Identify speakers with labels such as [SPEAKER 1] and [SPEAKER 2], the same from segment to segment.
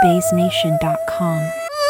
[SPEAKER 1] BaseNation.com.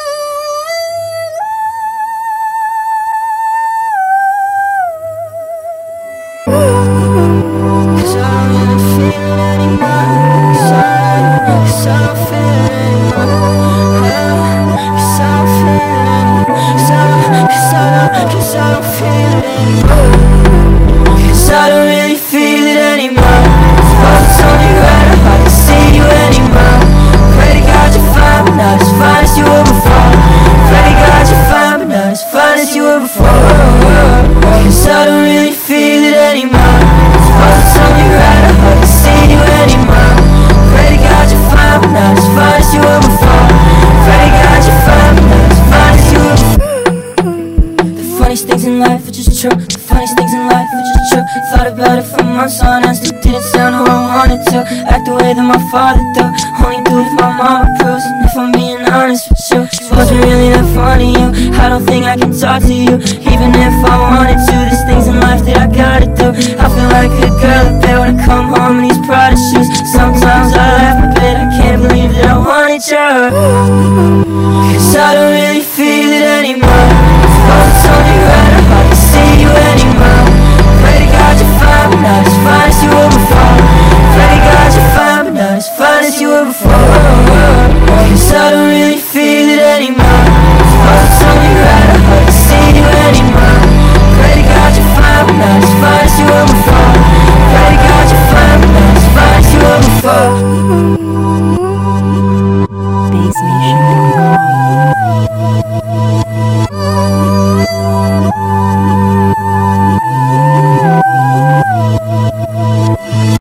[SPEAKER 2] Things in life are just true. The funniest things in life are just true. Thought about it for months on end, still didn't sound who I wanted to. Act the way that my father do, only do if my mama approves. And if I'm being honest with you, it wasn't really that funny, you. I don't think I can talk to you, even if I wanted to. There's things in life that I gotta do. I feel like a girl up there when I come home in these Prada shoes. Sometimes I laugh a bit, I can't believe that I wanted you. Cause I don't really feel it anymore.